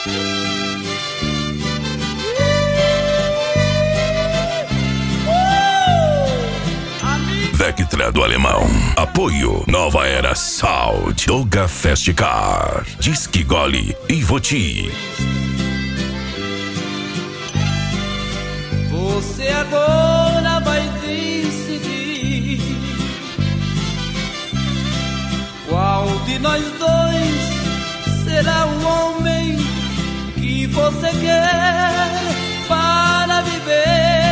Vectra do Alemão. Apoio Nova Era Sound. Doga Fast Car. Disque Gole e Voti. Você agora vai decidir qual de nós dois será o homem que você quer para viver.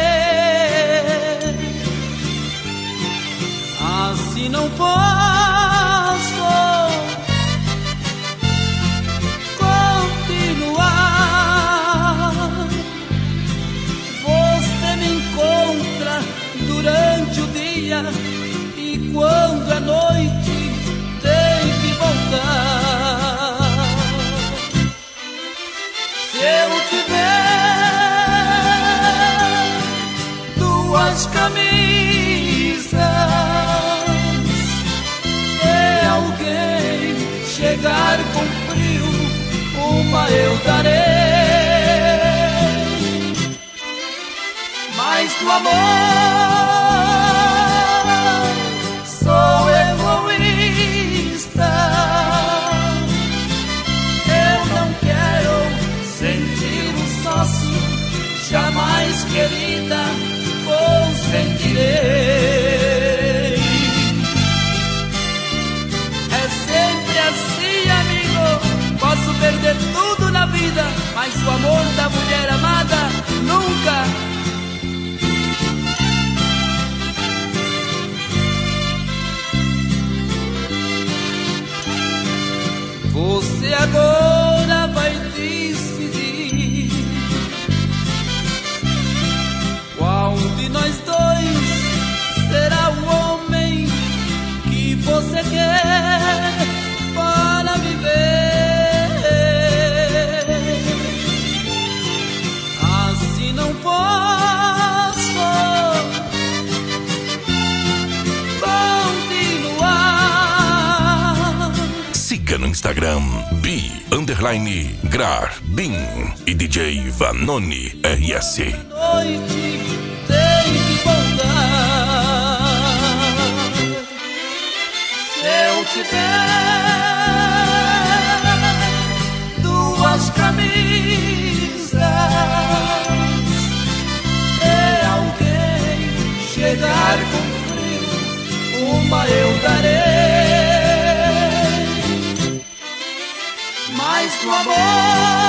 Assim não posso continuar. Você me encontra durante o dia e quando é noite tem que voltar. Se eu tiver duas camisas e alguém chegar com frio, uma eu darei. Mas do amor sou egoísta. Eu não quero sentir um sócio, jamais, querida, consentirei. É sempre assim, amigo. Posso perder tudo na vida, mas o amor da mulher amada nunca. Você agora vai decidir qual de nós dois será o homem que você quer para viver. Assim não posso continuar. Siga no Instagram bi_grar_bin e DJ Vanoni RS. Noite tem que voltar. Se eu tiver duas camisas e alguém chegar com frio, uma eu darei. Mas do amor